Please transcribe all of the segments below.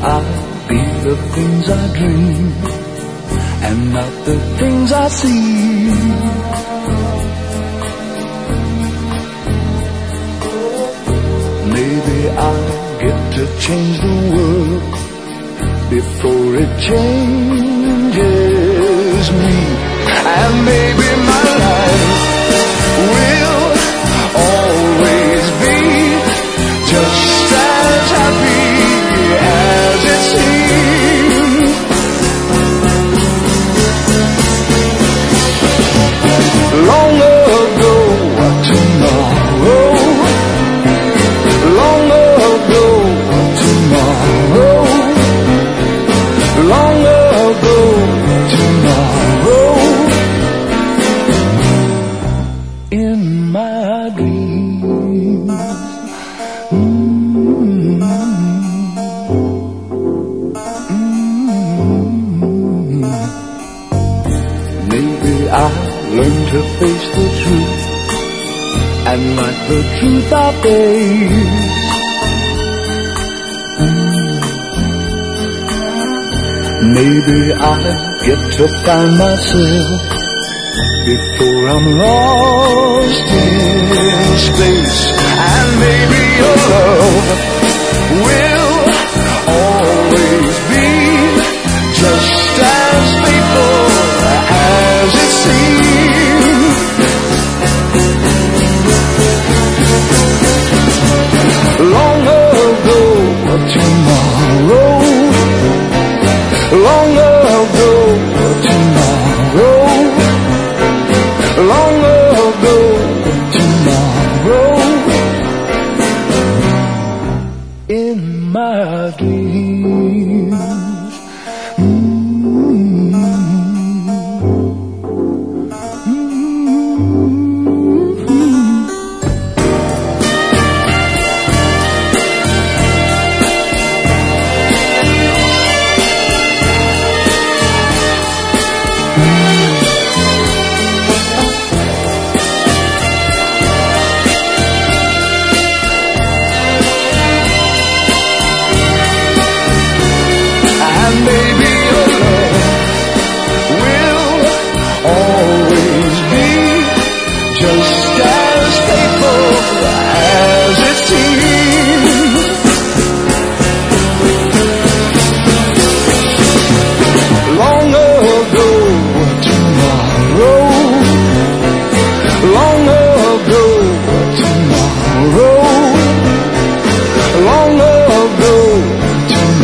I'll be the things I dream and not the things I see. Maybe I'll get to change the world before it changes me. And maybe my life will always be just as happy as it seems. Long ago, tomorrow. Long ago, tomorrow. Long ago, tomorrow. In my dreams. Maybe I'll learn to face the truth and like the truth I face. Maybe I'll get to find myself before I'm lost in space. And maybe your love will always be just as faithful as it seems. Long ago, tomorrow. Long ago, tomorrow. Long ago, tomorrow. In my dreams.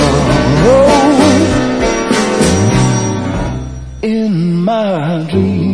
In my dreams.